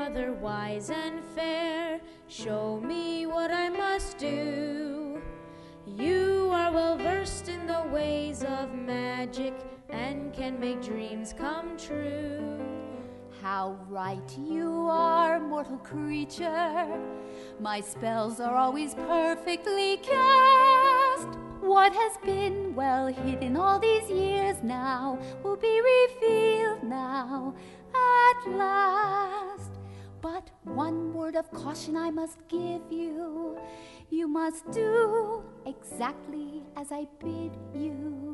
mother wise and fair, show me what I must do. You are well versed in the ways of magic and can make dreams come true. How right you are, mortal creature. My spells are always perfectly cast. What has been well hidden all these years now will be revealed now at last. But one word of caution I must give you. You must do exactly as I bid you.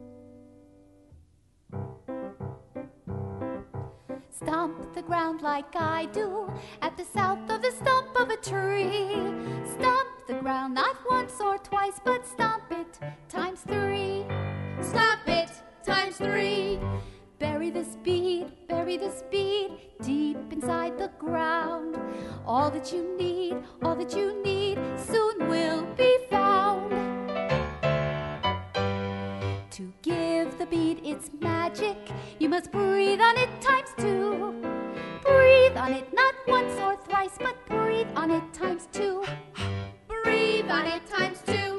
Stomp the ground like I do at the south of the stump of a tree. Stomp the ground not once or twice, but stomp it times 3. Stomp it times 3. Bury the speed deep inside the ground. All that you need soon will be found. To give the bead its magic, you must breathe on it times 2. Breathe on it not once or thrice, but breathe on it times 2. Breathe on it times 2.